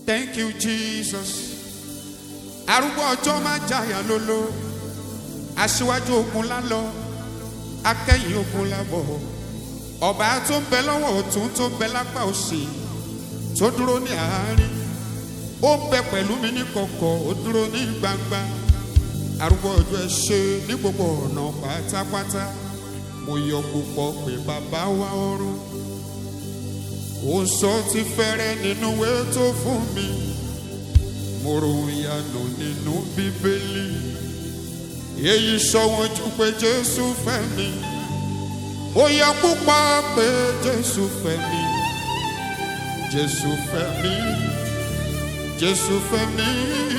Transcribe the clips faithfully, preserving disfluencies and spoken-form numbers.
Thank you, Jesus. Arúgbó ọjọ́ máa jàyà lóló. Aṣíwájú ogun lálọ. Akẹ́yìn ogun lábọ̀. Ọba tó ń bẹ lọ́wọ́ ọ̀tún tó ń bẹ lápá òsì. Tó dúró ní àárín. Ó ń bẹ pẹ̀lú mi ní kọ̀kọ̀, ó dúró ní gbangba. Arúgbó ọjọ́ ẹ ṣé ní gbogbo ọ̀nà pátápátá. Mo yọ̀ púpọ̀ pé bàbá wa ọ̀run. Ó sọ ti fẹ́rẹ̀ nínú ìwé tó fún mi. Mo ròyìn ìyanu nínú Bíbélì. Èyí sọ wọ́n jù pé Jésù fẹ́ mi. Ó yọ̀ púpọ̀ pé Jésù fẹ́ mi. Jésù fẹ́ mi. Jésù fẹ́ mi.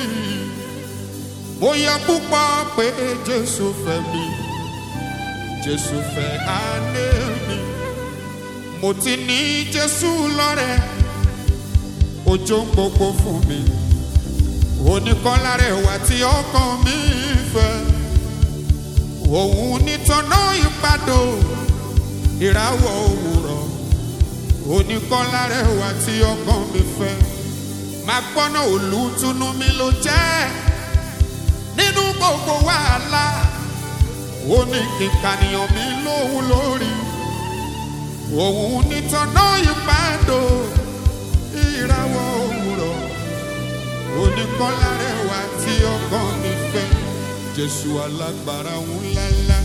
Ó yọ̀ púpọ̀ pé Jésù fẹ́ mi. Jésù fẹ́ àní mi. Mo ti ní Jésù lọ́rẹ̀. Ojo ń gbogbo fún mi. Oníkọ́lá rẹ̀ wá tí ọkàn mi fẹ́. Òun nítọ́nà ìpàdó. Ìràwọ̀ òwúrọ̀. Oníkọ́lá rẹ̀ wá tí ọkàn mi fẹ́. Máa gbọ́nà olùtùnú mi ló jẹ́. Nínú gbogbo wàhálà. Ó ní kíkànìyàn mi lóhun lórí. Òun nítọ́nà ìpàdó. Ìràwọ̀ òwúrọ̀. Oníkọ́lá rẹ̀ wá tí ọkàn mi fẹ́. Jésù alágbára ńláńlá.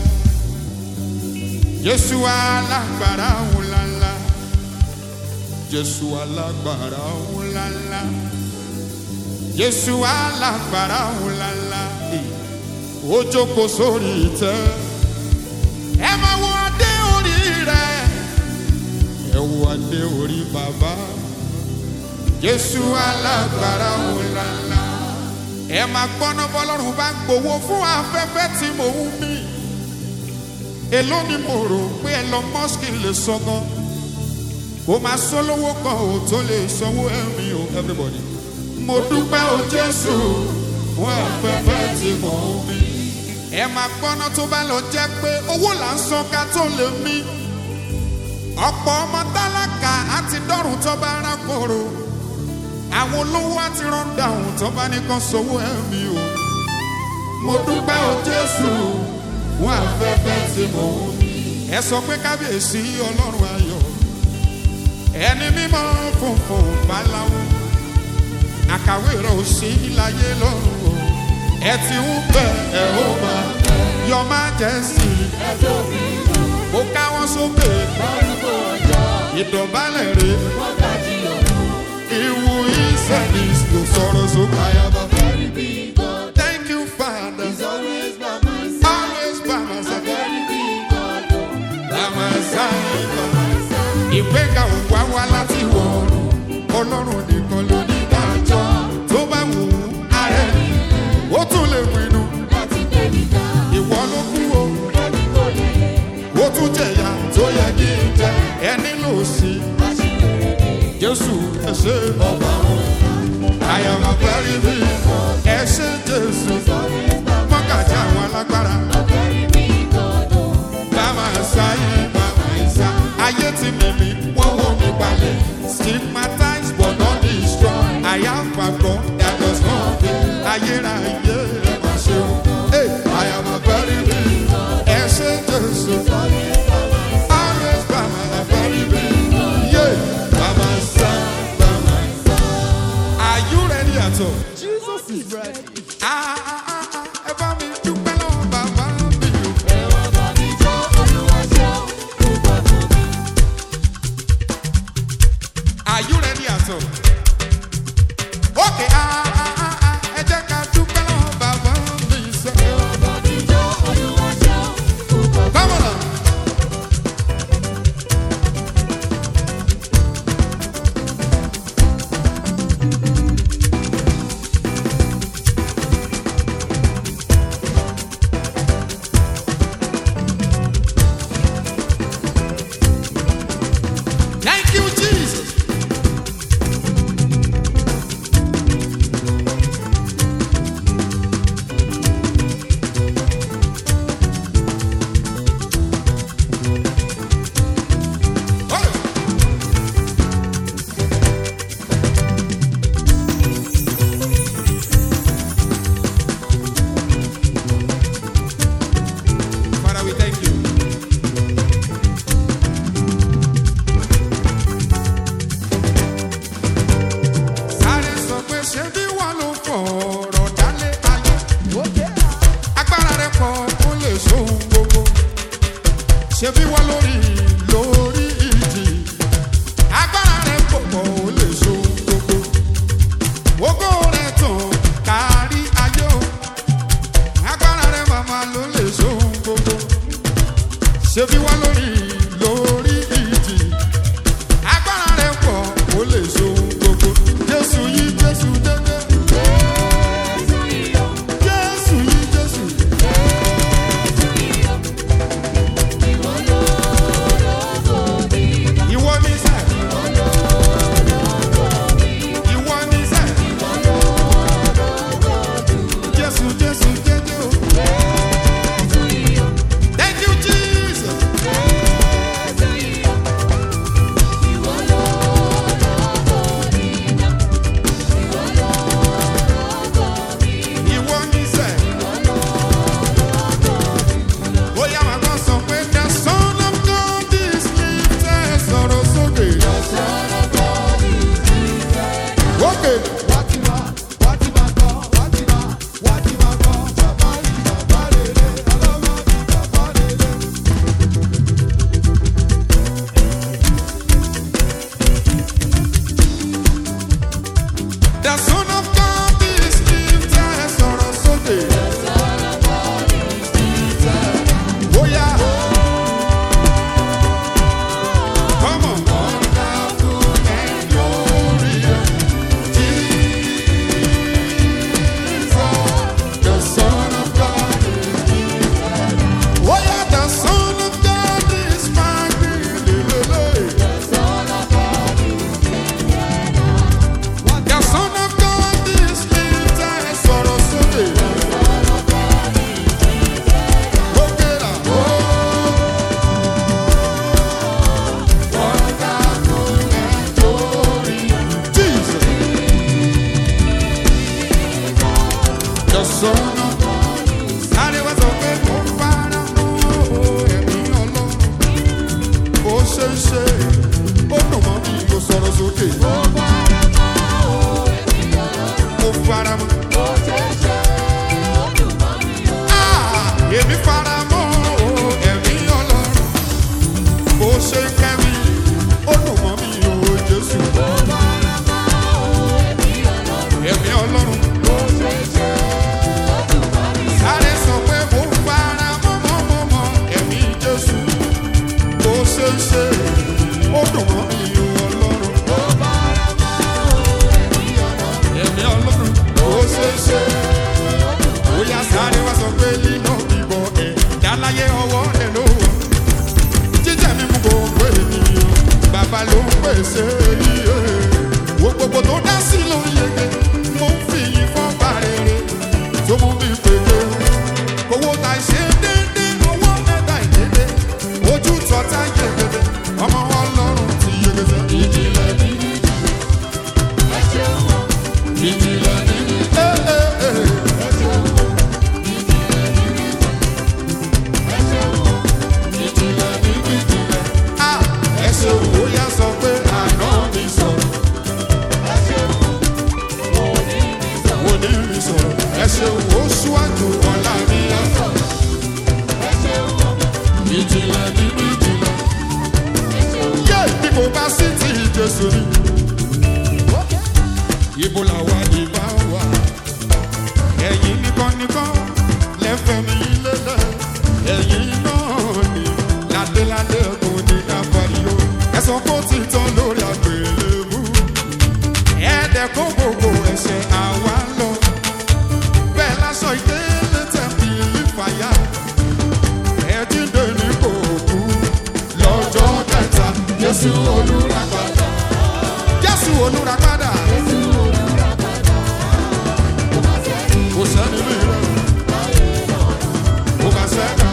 Jésù alágbára ńláńlá. Jésù alágbára ńláńlá. Jésù alágbára ńláńlá. Ó jókòó sórí ìtẹ́. Ẹ máa wo adé orí rẹ̀. Ẹ wo adé orí bàbá. Jésù alágbára ńláńlá. Ẹ máa gbọ́ná bọ́lọ́run bá ń gbowó fún afẹ́fẹ́ tí mò ń mí. Èló ni mo rò pé Elon Musk lè sọ gan. Kò máa sọ lówó kan ò tó lè sanwó ẹ̀mí o everybody. Mo dúpẹ́ o Jésù fún afẹ́fẹ́ tí mò ń mí. Ẹ máa gbọ́ná tó bá lọ jẹ́ pé owó là ń san ká tó lè mí. Ọ̀pọ̀ ọmọ tálákà àti dọ́rùn tó bá rákòrò. Àwọn olówó àti rọ́ndà ohun tó bá nìkan sanwó ẹ̀mí o. Mo dúpẹ́ o Jésù fún afẹ́fẹ́ tí mò ń mí. Ẹ sọ pé kábíyèsí Ọlọ́run ayọ̀. Ẹni mímọ́ funfun báláwo. Àkàwé rẹ̀ ò sí láyé lọ́run o. Ẹ ti ń bẹ̀ ẹ̀ ó máa Your Majesty. Ẹ tóbi lọ. Mo ká wọn sókè. Lórúkọ ọjọ́. Ìdọ̀bálẹ̀ rẹ̀. Wọ́n dájú òru. Ìwú ìsẹ̀dís ló sọ̀rọ̀ sókè. I am a Very big God. thank you Father. He's always by my side. Always by my A side. very big God. By my side. By my side. Ìgbéga ò wá wá láti wọ̀run. Ọlọ́run nìkan ló ní dájọ́. Tó bá wù ú, ààrẹ ó tún lè pinnu. Láti gbé mi ga. Ìwọ ló kú o. Ẹni kò lè yẹ. Ó tún jẹ̀yà tó yẹ kí n jẹ. Ẹni lò sí. Aṣíwèrè mi. Jésù ẹ ṣé ọba wọn. I am a very big God. Ẹ ṣé Jésù. He's always by my Mọ́kàjà àwọn alágbára. A very big God. Bàmà sáyé bàmà ìsá. Ayé ti mímí, wọ́n wọ́n mi balẹ̀. Stigmatized but not destroyed. I have a God that does not fail. Ayérayé ẹ máa ṣe o. Hey, I am a very big God. Ẹ ṣé Jésù. He's always by my side. Always bàmà a very big God. Yeah, bàmà sá bàmà ìsá. Are you ready at all? Jesus is ready. Ah, ah, ah, ah, ẹ bá mi dúpẹ́ lọ́wọ́ bàbá mi o. Ẹ wá bá mi jó Olúwa ṣeun púpọ̀ fún mi. Are you ready at all? Okay, ah, ah, ah, ah, ẹ jẹ́ ká dúpẹ́ lọ́wọ́ bàbá mi sẹ́. Ẹ wá bá mi jó Olúwa ṣeun púpọ̀ fún mi. Come on. Thank you, Jesus. Okay. The Son of God is lifted, sọ̀rọ̀ sókè. Oh yeah. Come on. The Son of God is lifted. Oh yeah, the Son of God is mighty. The Son of God is lifted. Sọ̀rọ̀ sókè. Okay now. Jesus. The Son of God. Ariwo sọ pé mo fara mọ́ ẹ̀mí Ọlọ́run. Ó ṣe ń ṣe, ó dùn mọ́ mi, mo sọ̀rọ̀ sókè. Mo fara mọ́ ẹ̀mí Ọlọ́run. Mo fara mọ́. Èmi fara mọ́ ẹ̀mí Ọlọ́run. Bó ṣe ń kẹ́ mi, ó dùn mọ́ mi o Jésù. Mo fara mọ́ ẹ̀mí Ọlọ́run. Ẹ̀mí Ọlọ́run. Bó ṣe ń ṣe, ó dùn mọ́ mi. Sáré sọ pé mo fara mọ́ mọ́ mọ́ mọ́ ẹ̀mí Jésù. Bó ṣe ń ṣe, ó dùn mọ́ mi o Ọlọ́run. Mo fara mọ́ ẹ̀mí Ọlọ́run. Ẹ̀mí Ọlọ́run. Bó ṣe ń ṣe, ó yá sáré wá sọ pé lílọ bíbọ ẹ̀ dáláyé ọwọ́ ẹ̀ ló wọ̀. Jíjẹ́ mi mú gbogbo ènìyàn, bàbá ló ń pèsè iye. Wo gbogbo tó dá sí ló yege, mo ń fi yín fọ́n bá rere. Tó mú mi pèké, owó ta ṣe déédéé, owó mẹ́ta ìdédé. Ojú tọ́ta yegede, ọmọ Ọlọ́run ti yegede. Ìjìnlẹ̀ nínú ẹ ṣeun o. Ìjìnlẹ̀ nínú ẹ ẹ ẹ. Bóyá sọ pé àná mi sọ̀rọ̀. Ẹ ṣeun òní mi sọ̀rọ̀. Òní mi sọ̀rọ̀. Ẹ ṣeun oṣù àjò ọ̀la mi á sọ̀rọ̀. Ẹ ṣeun ìjìnlẹ̀ nínú ìjìnlẹ̀. Ẹ ṣeun. Yé bí mo bá sí ti Jésù ni. Ibo làwa ìbá wà. Ẹ̀yin nìkan nìkan lẹ́fẹ̀ẹ́ mi lélẹ̀. Ẹ̀yin náà ni ládéládé ọdún ní káfáríó. Ẹ̀sán kó ti tán lórí àgbélébú. Ẹ̀ẹ́dẹ̀ kó gbogbo ẹ̀ṣẹ̀ àwa lọ. Bẹ́ẹ̀ láṣọ ìdílé tẹ̀mí ìfàyà. Ẹ̀jíǹde ní kò kú. Lọ́jọ́ kẹta, Jésù olùràpadà. Jésù olùràpadà. Jésù olùràpadà. Kò sẹ́ni bí rẹ̀. Kò bá sẹ́ni.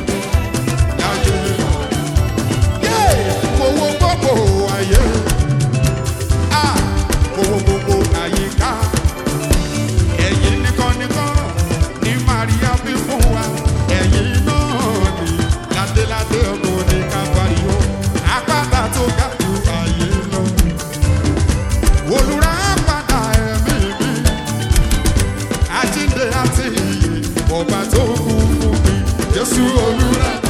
Owó gbogbo ayé, ah, owó gbogbo àyíká. Ẹ̀yin nìkan nìkan ní Màríà bí fún wa. Ẹ̀yin náà ni ládéládé ọgbọ̀n ní káfáríó. Àpáta tó ga jù ayé lọ. Olùràpadà ẹ̀mí mi. Àjíǹde àti ìyè, ọba tó kú fún mi. Jésù olùràpadà.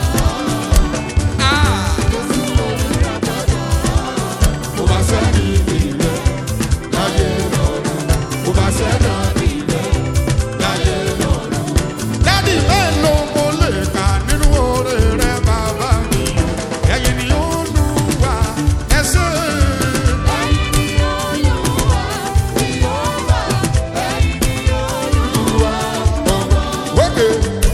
Daddy, hello, mo lè kà nínú oore rẹ bàbá mi. Ẹ̀yin ni Olúwa, ẹ ṣé. Ẹ̀yin ni Olúwa, Jèhófà. Ẹ̀yin ni Olúwa, ọba. Okay.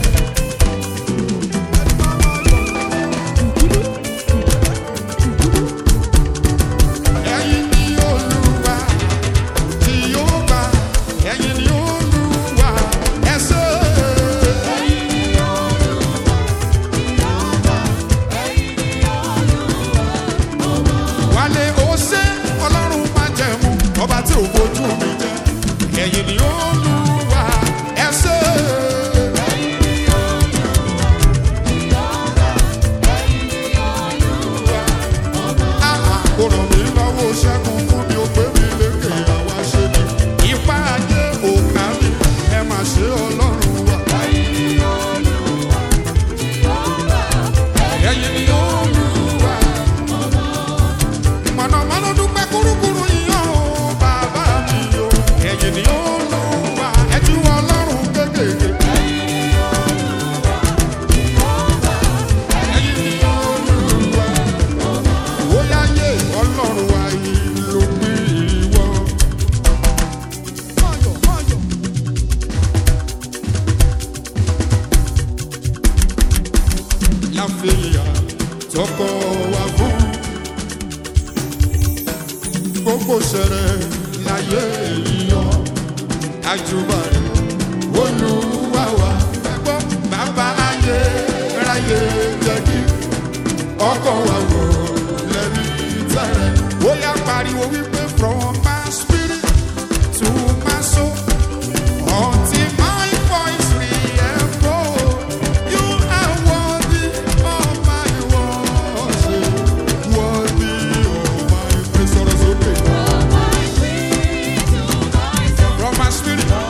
Ẹ̀yin ni Olúwa, Jèhófà. Ẹ̀yin ni Olúwa, ẹ ṣé. Ẹ̀yin ni Olúwa, Jèhófà. Ẹ̀yin ni Olúwa, ọba. Wálé ó ṣe Ọlọ́run máa jẹ̀mú, ọba tí ò fojú mi jẹ. Ẹ̀yin ni Olúwa, ẹ ṣé. Ẹ̀yin ni Olúwa, Jèhófà. Ẹ̀yin ni Olúwa, ọba. Àà kò ràn mí lọ́wọ́ ṣẹ́gun fún mi, ó gbé mi lékè àwa láyé yíyọ àjùbà rẹ̀ Olúwa wa ẹgbọ́n bàbá ayé ráyé jẹ́ kí ọkọ̀ wa wò lẹ́rí tẹ̀rẹ̀ ó yá pariwo wípé from my spirit to my soul until my voice re-echoes you are worthy of my worship worthy of my praise sọ̀rọ̀ sókè. From my spirit to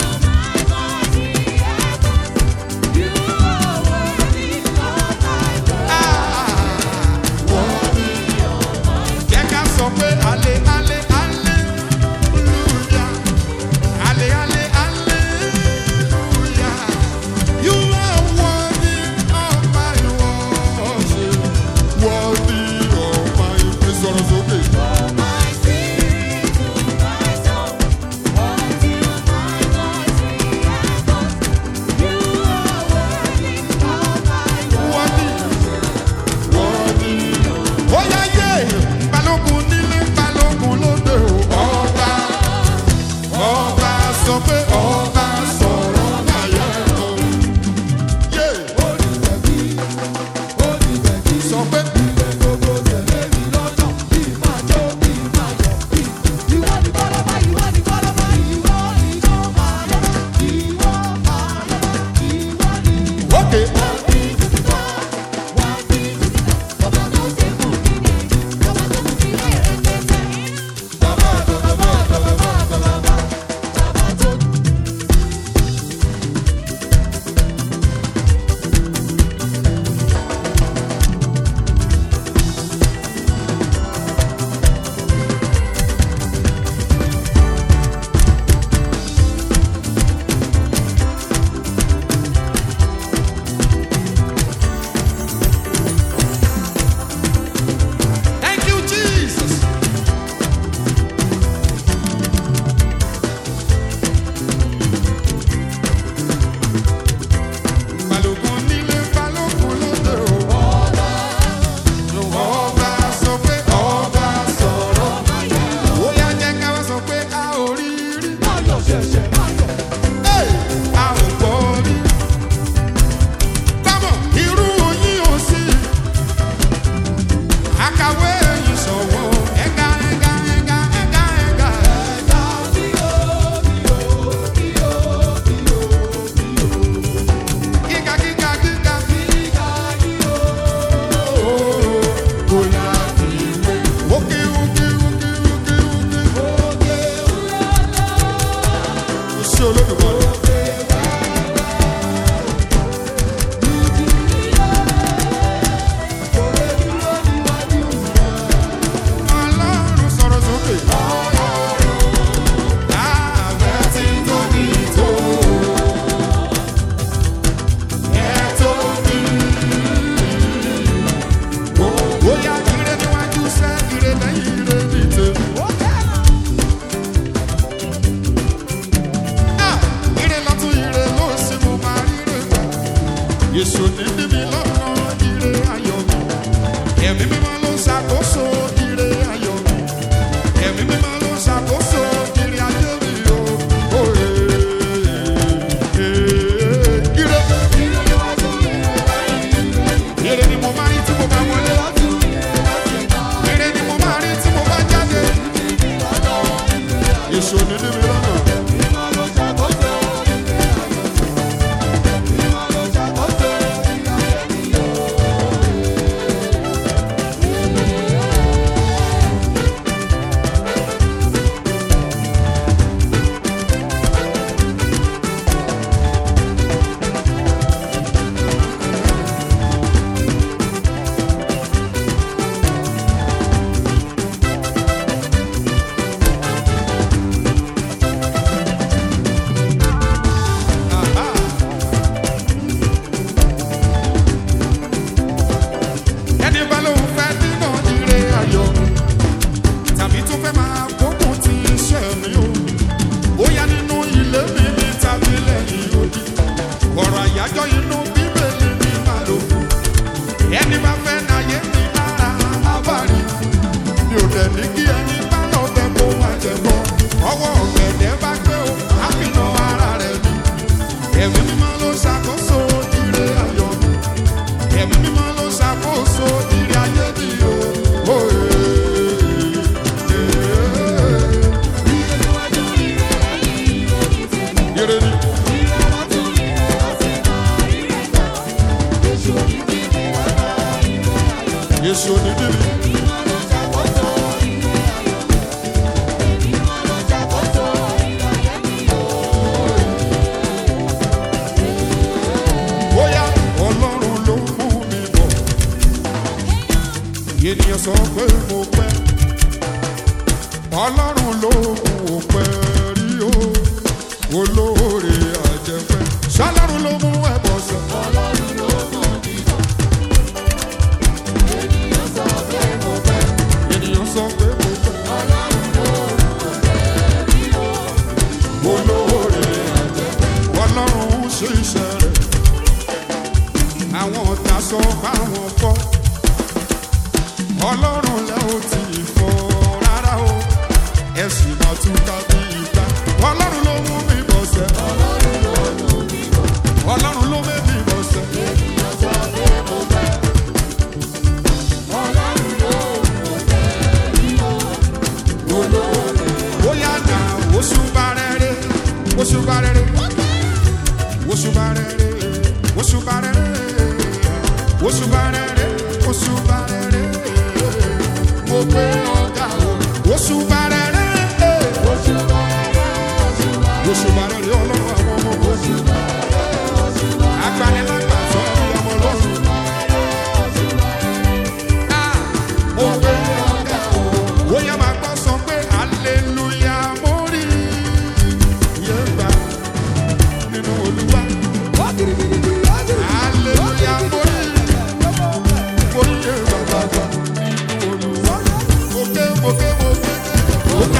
Jésù ní bíbí lọ́nà ire ayọ̀ mi. Ẹ̀mí mímọ́ ló ń ṣàkóso ire ayọ̀ mi. Ẹ̀mí mímọ́ ló ń ṣàkóso ire ayọ̀ mi o. Ire. Ire ni mo máa rí tí mo bá wọlé. Ire ni mo máa rí tí mo bá jáde. Jésù ní bíbí lọ́nà. Ẹ̀mí mímọ́ ló ṣàkóso ire ayọ̀ mi. Ẹ̀mí mímọ́ ló ṣàkóso ire ayé mi o. Oh, eh, eh. Ire ni. Yéṣu onídìrí. Bóyá Ọlọ́run ló mú mi bọ̀. Ènìyàn sọ pé mo pẹ́. Ọlọ́run ló mú pẹ́ rí o. Olóore àjẹpẹ́. Ṣọlọ́run ló mú ẹbọ sọ. Ọlọ́run ló mú mi bọ̀. Ènìyàn sọ pé mo pẹ́. Ènìyàn sọ pé mo pẹ́. Ọlọ́run ló mú pẹ́ rí o. Olóore àjẹpẹ́. Ọlọ́run ṣe iṣẹ́ rẹ̀. Àwọn ọ̀tá sọ báwọn fọ́. Ọlọ́run lẹ́ ò tí ì fọ́ rárá o. Ẹ̀sìn máa tún ká bí ìgbà. Ọlọ́run ló mú mi bọ̀ sẹ́. Ọlọ́run ló mú mi bọ̀. Ọlọ́run ló mú mi bọ̀ sẹ́. Ènìyàn sọ pé mo pẹ́. Ọlọ́run ló mú pẹ́ rí o. Olóore. Bóyá nà oṣù bá rere, oṣù bá rere, oṣù bá rere, oṣù bá rere, oṣù bá rere, oṣù bá rere. Mo gbé ọ̀gá o, oṣù bá rere, Oṣù bá rẹ̀, oṣù bá rẹ̀. oṣù bá rere ọlọ́run àwọn ọmọ oṣù. Agbanilágbà sọ bí ọmọ lọ́run. Ah, mo gbé ọ̀gá o, bóyá máa gbọ́ sọ pé hallelujah mo rí iye gbà nínú Olúwa. Hallelujah mo rí mo rí iye gbà gbà nínú Olúwa. Mo ké mo ké mo ké mo ké.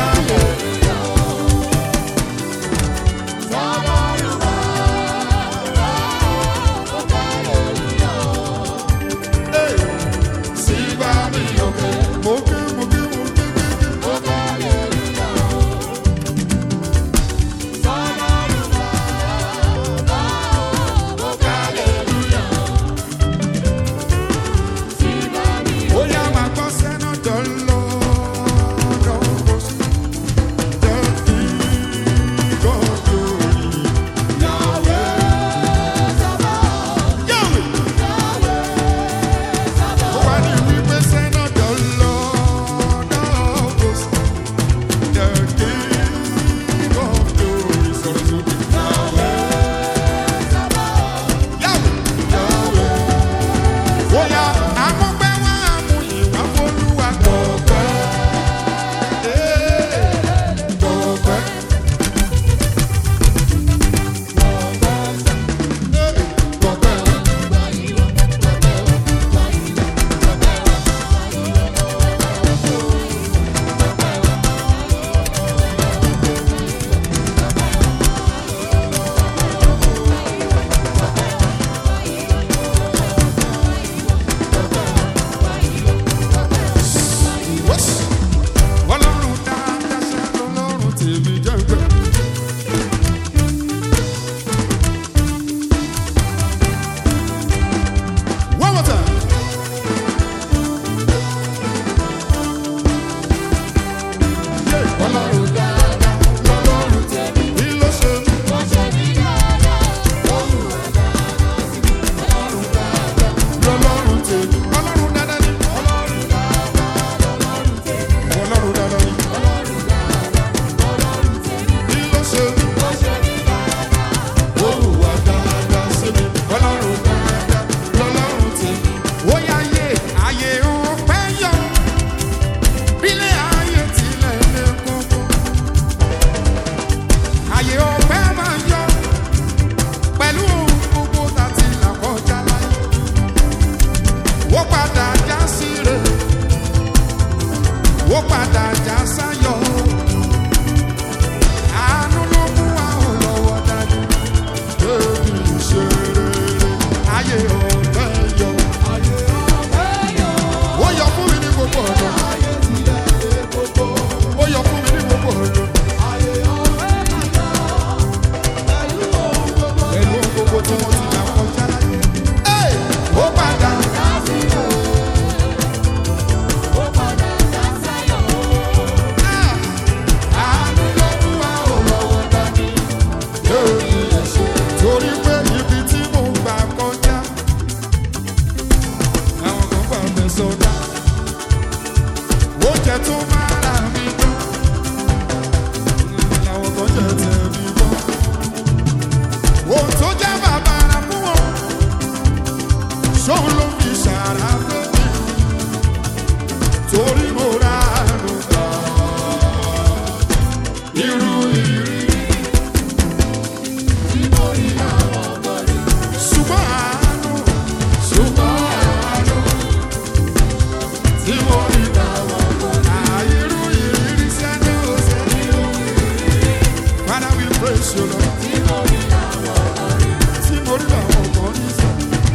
ìrírí. Ṣùgbọ́n àánú, ṣùgbọ́n àánú tí mo rí àìrú ìrírí sẹ́ni ó sẹ́ni ó. Father, we praise you, Lord. Tí mo rí làwọn ọmọ ní sọ.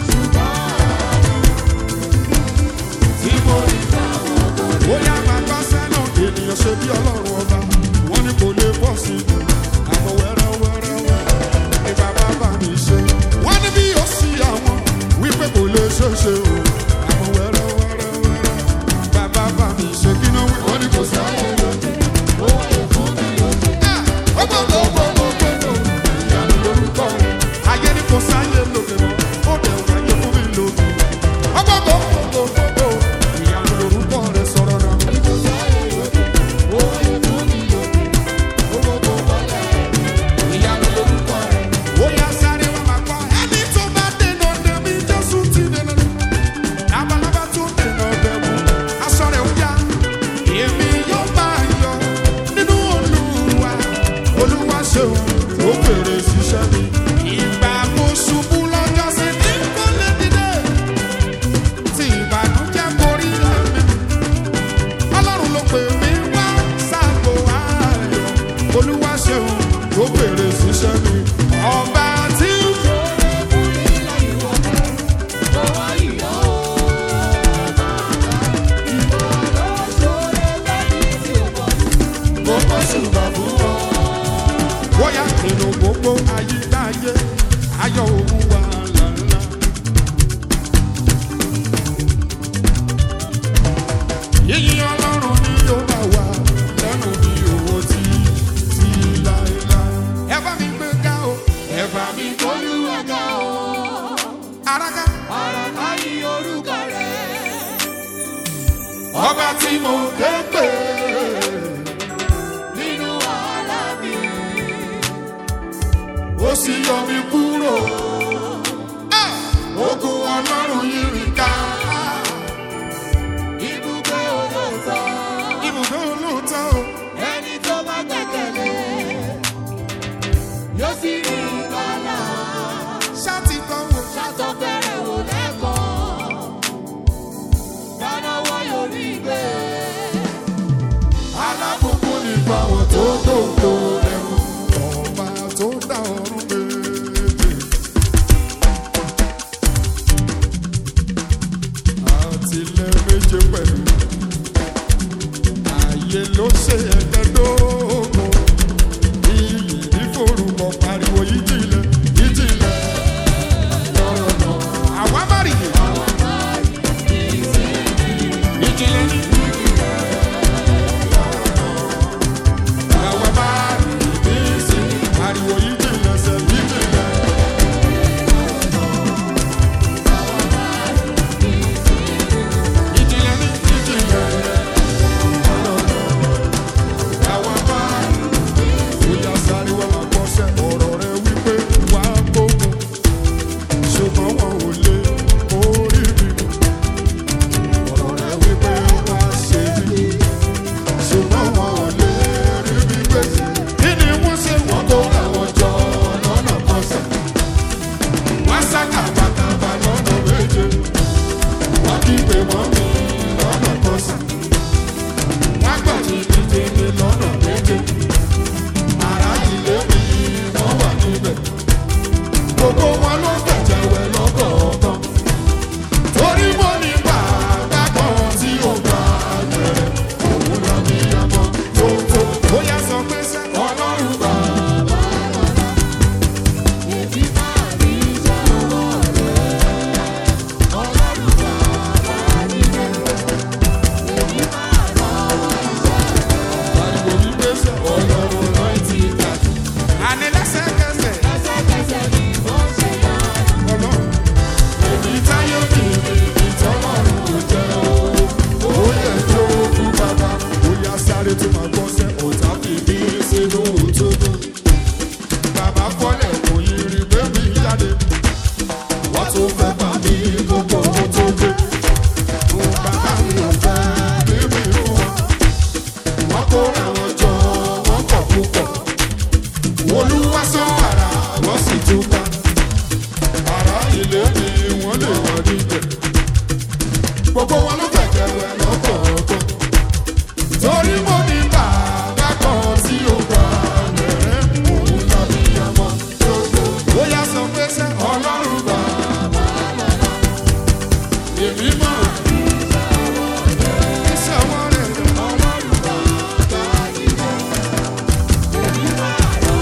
Tí mo rí bóyá máa gbọ́ sẹ́nu ènìyàn ṣe bí ọlọ́run ọba. Wọ́n ní kò lè bọ́ sí i. Àmọ́ wẹ́rẹ́ wẹ́rẹ́ wẹ́rẹ́ ni bàbá bá mi ṣe. Wọ́n ní bí ó sí àwọn wípé kò lè ṣe é ṣe o. Àmọ́ wẹ́rẹ́ wẹ́rẹ́ wẹ́rẹ́ bàbá bá mi ṣe kí náà wí. Wọ́n ní kò sáyé lóde. Ó wáyé fún mi lóde. Ó gbọ́dọ̀ ó gbọ́dọ̀ ó gbọ́dọ̀ ìyanu lórúkọ rẹ̀. Ayé ní kò sáyé lóde mọ́. Ó dẹ̀ wáyé fún mi lóde. Ó gbọ́dọ̀ ó gbọ́dọ̀ ó gbọ́dọ̀ ìyanu lórúkọ rẹ̀ sọ̀rọ̀ náà. Ó yá sáré wá máa gbọ́ ẹni tó bá dènà dè mí Jésù ti dènà dè. Labalábá tó dènà dè mú aṣọ rẹ̀ ó yá. Èmi yóò máa yọ nínú Olúwa. Olúwa ṣeun ó fèrè ṣiṣẹ́ mi. Ìgbà mo ṣubú lọ́jọ́ sí ní kò lè dìde. Tí ìbànújẹ́ borí ẹ̀mí. Ọlọ́run ló pè mí wá sáàgó ayọ̀. Olúwa ṣeun ó fèrè ṣiṣẹ́ mi. Ọba tí gbogbo ṣùgbọ́n fún wọn. Bóyá nínú gbogbo ayídáyé ayọ̀ òun wà lánàá. Yíyí Ọlọ́run ni yóò bá wà lẹ́nu bí owó tí tí láéláé. Ẹ bá mi gbé ga o, ẹ bá mi gbólúwa ga o. Araka. Araka ni orúkọ rẹ̀. Ọba tí mo ké pè nínú wàhálà mi. Ó sì yọ mí kúrò. Ogun Ọlọ́run yí mi ká. Ibùgbé olóòótọ́. Ibùgbé olóòótọ́ o. Ẹni tó bá gbẹ́kẹ̀lé yóò sì rí ìgbàlà. Ṣáàtì kan wò. Ṣàtọ̀ fẹ́rẹ̀ wò lẹ́kọ̀ọ́. Dánáwọ́ yóò rí gbé. Alábùkún ní fáwọn tó dòdò ẹ̀rù. Ọba tó dá ọ̀run méje. Àtìlẹ́ méje pẹ̀lú. Ayé ló ṣe ẹ̀ẹ́dẹ́gbẹ̀dógún. Iyì ní forúkọ pariwo ìjìnlẹ̀ ìjìnlẹ̀. Lọ́rọ̀ náà. Àwa má rí i. Ìjìnlẹ̀ ní. Àwa má rí i sí. Pariwo ìjìnlẹ̀ sẹ́ ìjìnlẹ̀. Ìjìnlẹ̀ ní ìjìnlẹ̀. Àwa má rí i. Bóyá sáré wá máa gbọ́ sẹ́ ọ̀rọ̀ rẹ wípé wà á gbógun. Ṣùgbọ́n wọn ò lè orí mi. Ọ̀rọ̀ rẹ wípé wà á ṣe mí. Ṣùgbọ́n wọn ò lè rí mi gbé. Kí ni wọ́n ṣe wọ́n tó làwọn jọ lọ́nà kọsẹ̀? Wọ́n sá kàbàkàbà lọ́nà méje. Wọ́n kígbe mọ́ mi lọ́nà kọsẹ̀. Wọ́n gbà jìnnìjìnnì lọ́nà méje. Ará ilé mi wọ́n wà níbẹ̀. Gbogbo wọn ló gbẹ̀jẹ̀wẹ̀ lọ́kọ̀ọ̀kan. Torí mo ní bàbá kan tí ó gbà gbẹ̀rẹ̀. Òun lọ ní àmọ́ tó tó. Bóyá sọ pé sẹ́ Ọlọ́run bàbá lọ́la. Èmi máa rí ìjà ọwọ́ rẹ̀. Ọlọ́run bàbá nílẹ̀. Èmi máa rán ìjà rẹ̀. Pariwo wípé sẹ́ Ọlọ́run náà ti gbà. Àní lẹ́sẹ̀kẹsẹ̀. Lẹ́sẹ̀kẹsẹ̀ ni mo ṣe yára. Ọlọ́run. Èmi táyé mi ní ìtọ́lọ́run kò jẹ́ o. Ó yẹ kí ó kú bàbá. Bóyá sáré tó máa gbọ́ sẹ́ ọ̀tá fi bí sínú òtútù. Bàbá fọ́lẹ̀ kò yí rí pé mi jáde. Wọ́n tún fẹ́ bà mí gbogbo ohun tó gbé. Bàbá mi ò fẹ́ bí mi fún wọn. Wọ́n kó àwọn jọ wọ́n pọ̀ púpọ̀. sì túká. Ará ilé ni wọ́n lè wọ́n níbẹ̀. Gbogbo wọn ló fẹ̀jẹ̀ wẹ̀ lọ́kọ̀ọ̀kan. Torí mo ní bàbá kan tí ó gbà lẹ́rẹ́. Òun tàbí ọmọ tó tó. Ó yá sọ pé sẹ́ Ọlọ́run bàbá lọ́la. Èmi mọ̀ iṣẹ́ wọn rẹ̀. Ọlọ́run bàbá ìbò. Èmi máa lọ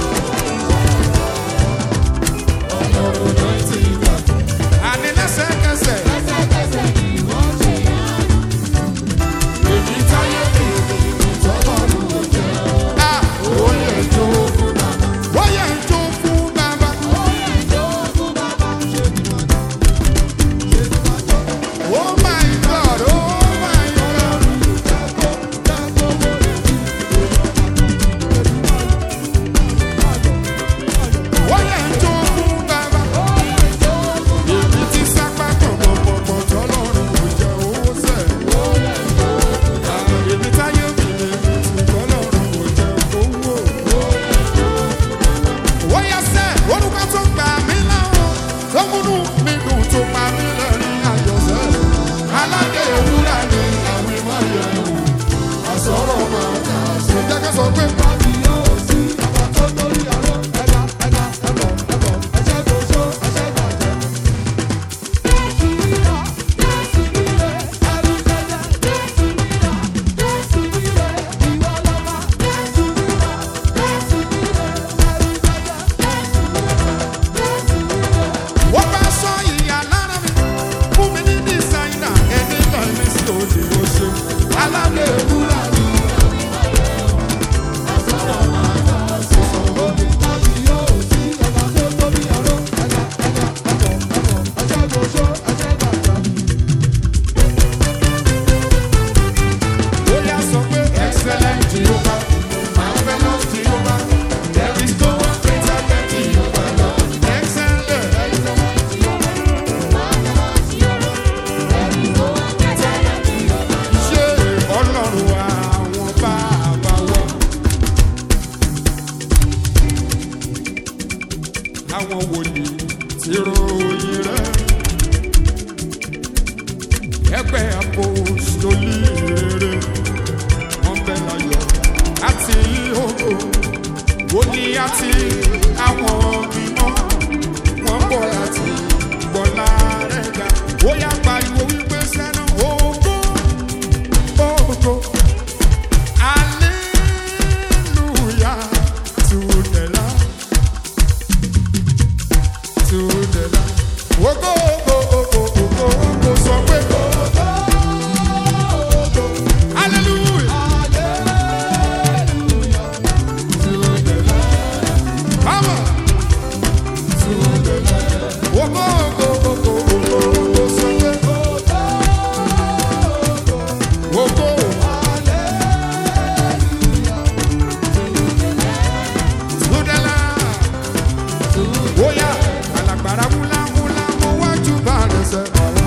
Ọlọ́run náà ti gbà. Àní lẹ́sẹ̀kẹsẹ̀. Lẹ́sẹ̀kẹsẹ̀ ni wọ́n ṣe yánu. Èmi táyé mi ìtọ́lọ́run ò jẹ́. À ó yẹ jó fún bàbá. Ó yẹ jó fún bàbá. Ó yẹ jó fún bàbá. Oh my God, oh my God. Ó yẹ jó fún bàbá. Èmi ti sápá pọ̀pọ̀pọ̀pọ̀ tọ́lọ́run ò jẹ́ owó sẹ̀. Èmi táyé mi lèmi ti tọ́lọ́run ò jẹ́ owó. Ó yẹ sẹ́, orúkọ tó gbà mí láwọn, tó múnú mi dùn tó pa mí lẹ́rìn àjọṣẹ́. Aládé ewúrà ni àwọn ìmọ̀ yẹn wò. Àsọ̀rọ̀ máa kà sí. Jẹ́ ká sọ pé pàbí yóò sí. Àbá tó torí àlọ́ ẹ̀dá ẹ̀dá ẹ̀bọ̀ ẹ̀bọ̀ ẹ̀ṣẹ́ tó ṣó ẹ̀ṣẹ́ bàjẹ́. Wọ́n bá sọ ìyá lára mi, fún mi ní dísáínà, ẹni náà ní sí òde oṣù. Aládé ewúrà ni àsọ̀rọ̀ máa kà sí. Òde tàbí yóò sí. Ọba tó tóbi àró ẹ̀dá ẹ̀dá ẹ̀bọ̀ ẹ̀bọ̀ ẹ̀ṣẹ́ tó ṣó ẹ̀ṣẹ́ bàjẹ́. Ó yá sọ pé excellent Jehovah, marvelous Jehovah, there is no one greater than Jehovah Lord. Excellent. Ṣé Ọlọ́run àwọn bàbá wa? Àwọn wòlíì ti ròyìn rẹ̀. Ẹgbẹ́ apostoli rere. Wọ́n bẹ láyọ̀ àti ògo. Wòlíì àti àwọn mímọ́. Wọ́n bọ̀ láti gbọ́lá rẹ̀ ga. Ó yá pariwo wípé sẹ́nu ògo. Ògo. Hallelujah to the Lamb. To the Lamb. Ògo, ògo, ògo, ògo, ògo. Sọ pé ògo. Hallelujah. To the Lamb. Come on. To the Lamb. Ògo, ògo, ògo, ògo, ògo. Sọ pé ògo. Ògo. To the Lamb. Ó yá, alágbára wúlá wúlá mo wájú bá rẹ̀ sẹ́.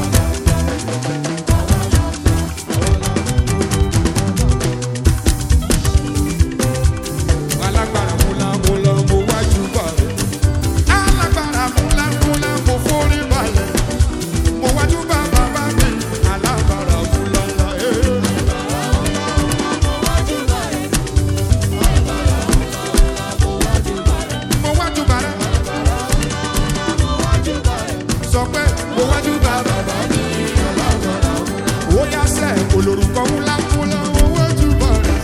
Alágbára wúlá wúlá mo wájú bá rẹ̀. Alágbára wúlá wúlá mo forí balẹ̀. Mo wájú bá bàbá mi. Alágbára wúlá wúlá eh. Mo wájú bá rẹ̀. Sọ pé mo wájú bá bàbá mi. Alágbára wúlá. Ó yá sẹ́, olórúkọ wúlá wúlá mo wájú bá rẹ̀.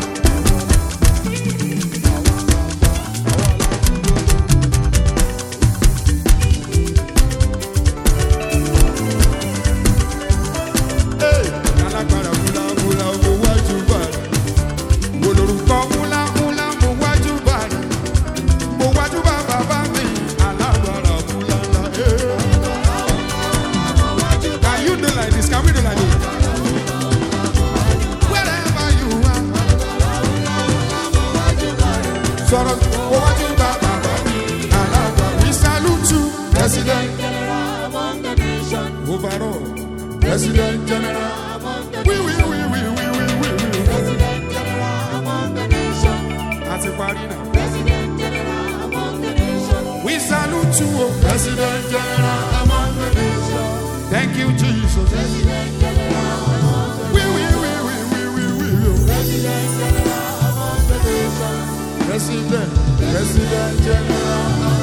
Hey, alágbára wúlá wúlá mo wájú bá rẹ̀. Olórúkọ wúlá wúlá mo wájú bá rẹ̀. Mo wájú bá bàbá mi. Alágbára wúlá wúlá eh. Can you do like this? Can we do like this? Wherever you are. Sọ̀rọ̀ mo wájú bá bàbá mi. Alágbára. We salute you, President. Overall, President General. We, we, we, we, we, we, we, we. Àti parí náà. We salute Kutu, oh. President General among the nations. Thank you, Jesus. President General among the We, we, we, we, we, we, we, we. President General among the nations. President, President General among